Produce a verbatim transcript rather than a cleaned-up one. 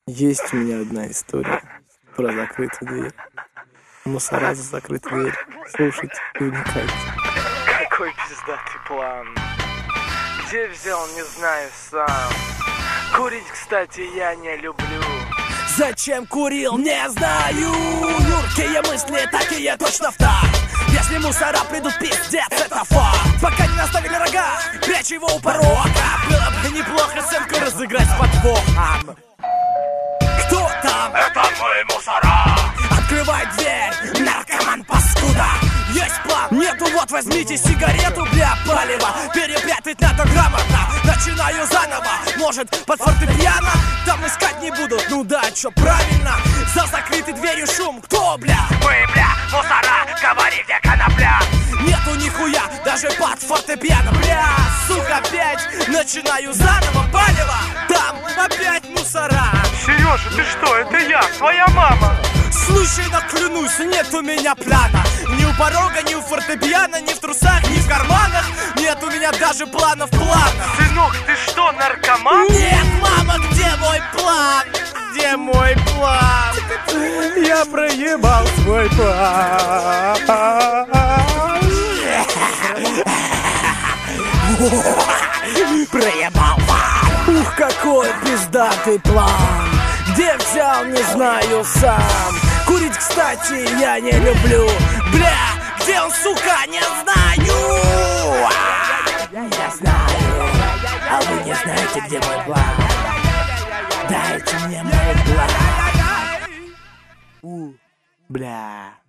Есть у меня одна история про закрытую дверь. Мусора за закрытой дверь. Слушайте и вникайте. Какой пиздатый план. Где взял, не знаю сам. Курить, кстати, я не люблю. Зачем курил, не знаю. Юркие мысли, такие точно в так. Если мусора придут, пиздец, это факт. Пока не наставили рога, прячь его у порога. Было бы неплохо сценку разыграть с подвохом. Кто там? Это мы, мусора. Открывай дверь, наркоман паскуда. Есть план? Нету, вот возьмите сигарету, бля, палево. Перепрятать надо грамотно. Начинаю заново, может под фортепиано. Там искать не будут, ну да, чё правильно. За закрытой дверью шум, кто, бля? Мы, бля, мусора, говори, где конопля. Нету нихуя, даже под фортепиано, бля. Сука, опять начинаю заново, палево. Там опять мусора. Сережа, ты что, это я, твоя мама. Слушай, наклянусь, нет у меня плана. Ни у порога, ни у фортепиано, ни в трусах, ни в карманах. Нет у меня даже планов планов. Сынок, ты что, наркоман? Нет, мама, где мой план? Где мой план? Я проебал свой план. Проебал план. Ух, какой пиздатый план. Где взял, не знаю сам. Курить, кстати, я не люблю. Бля, где он, сука, не знаю. Я знаю, а вы не знаете, где мой план. Дайте мне мой план. У, бля.